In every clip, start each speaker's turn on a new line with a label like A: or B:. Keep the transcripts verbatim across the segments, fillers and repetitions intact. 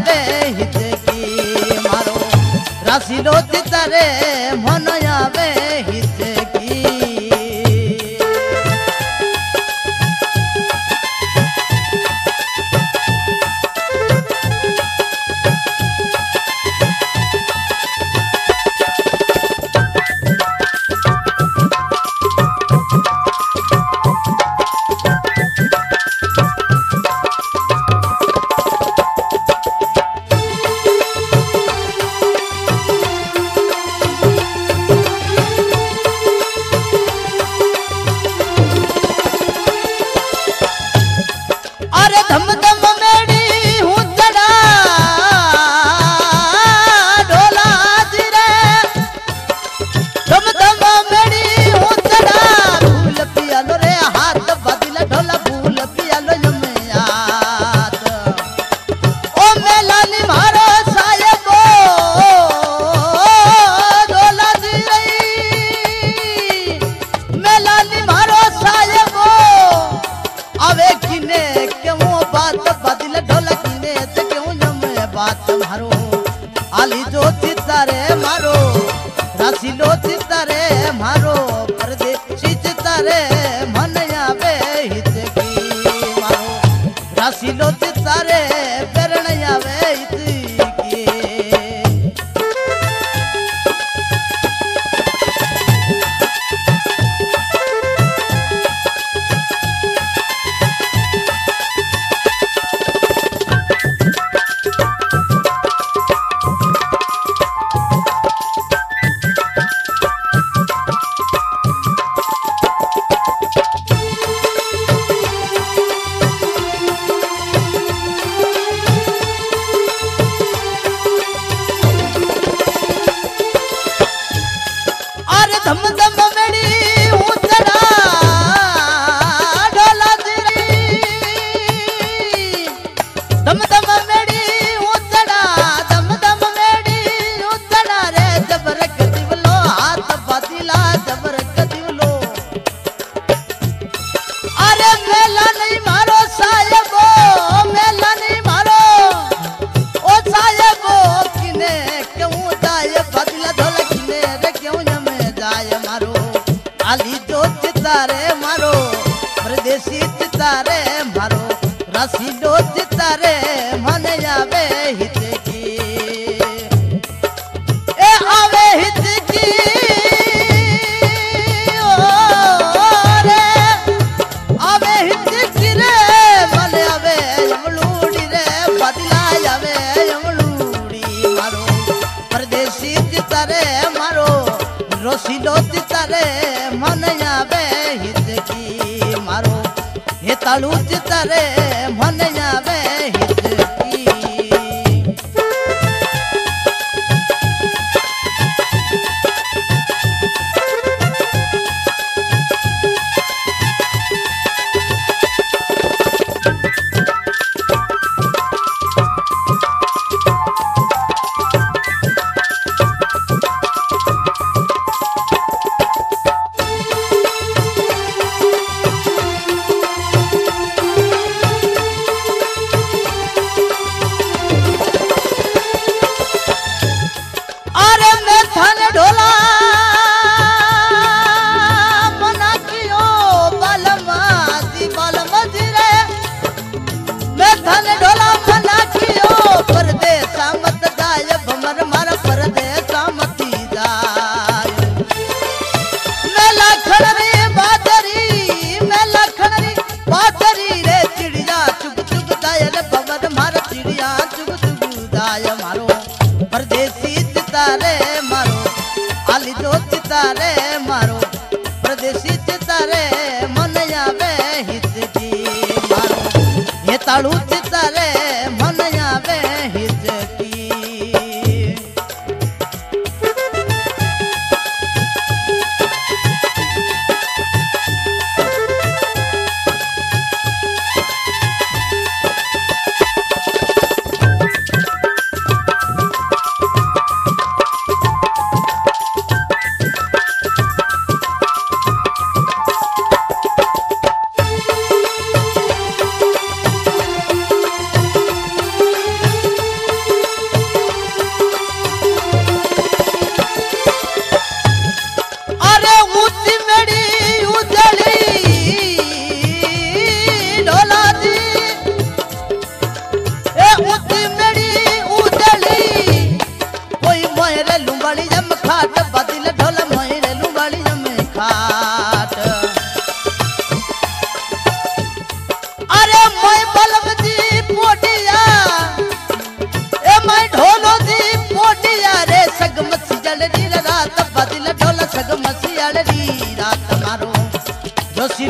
A: आवे हिचकी मारो रासिलो चितारे मन आवे हिचकी। धम धम मेरी हूँ चढ़ा ढोला जिरे धम धम मेरी हूँ चढ़ा भूल पियालो रे हाथ बदला ढोला भूल पियालो यमयात ओ मेलानी मारो साहेबो ढोला जिरे मेलानी मारो साहेबो आवे किने बात बदल ढोलक ने ते क्यों जमे बात मारो आली जो चितारे मारो रासिलो चितारे मारो परदेसी चितारे मन आवे हिचकी मारो रासिलो चितारे प्रेरण आवे हिचकी। धम धम मेरी हूँ चढ़ा ढोला जिरी धम धम मेरी हूँ चढ़ा धम धम मेरी हूँ चढ़ा रे जबर कदिवलो हाथ बदिला जबर कदिवलो अरे मेला नहीं मारो साहेबो मेला नहीं मारो ओ साहेबो किने क्यों जाए बदिला ढोला किने रे क्यों जाय मारो आली जो चितारे मारो परदेसी चितारे मारो रासिलो चितारे मन आवे हिचकी ए आवे हिचकी ओ रे आवे हिचकी रे मन आवे यमलूड़ी रे बदला आवे यमलूड़ी मारो परदेसी चितारे मारो रोसिलो चितारे मन आवे हिचकी मारो हे तालू चितारे मन आवे हिचकी। चितारे मारो प्रदेशी चितारे मन आवे हिचकी मारो ये तालू चितारे मन आवे हिचकी।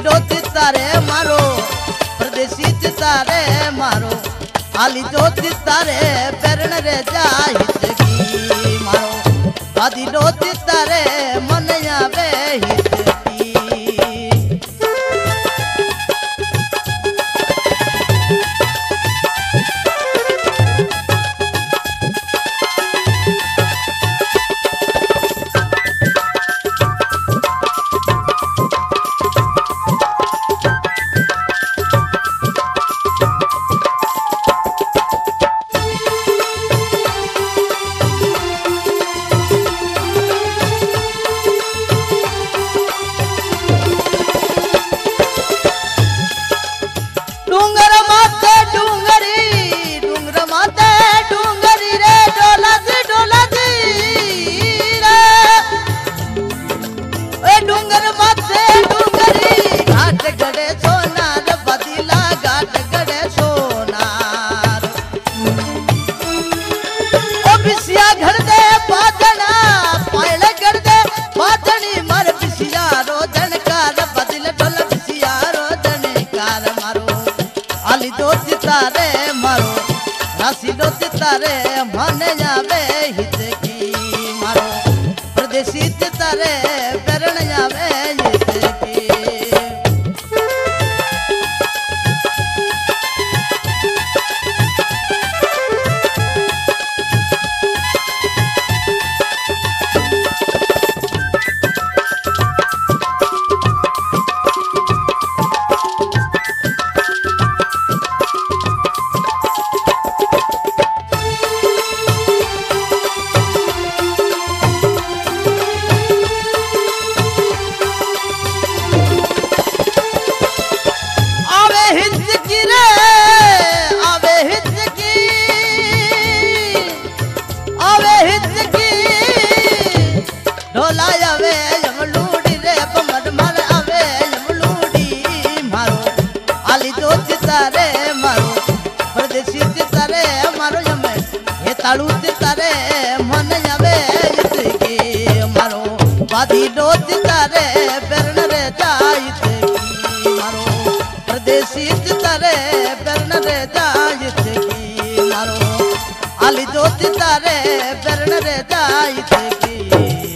A: રાસીડો તારે મારો પરદેશી તારે મારો આલી જો તારે પેરણ રે જાય હિતકી મારો બાદીડો તારે મન આવે હિતકી તારે મારો રાસીડો તારે મને આવે હિતકી મારો પરદેશી તારે પેરણ આવે હિતકી તારે મારો પરદેશી તારે મારો જમે હે તાળું તારે મન આવે હિતકી મારો બાદીડો તારે પેરણ રે જાય હિતકી મારો પરદેશી તારે પેરણ રે જાય હિતકી મારો આલી જો તારે પેરણ રે જાય હિતકી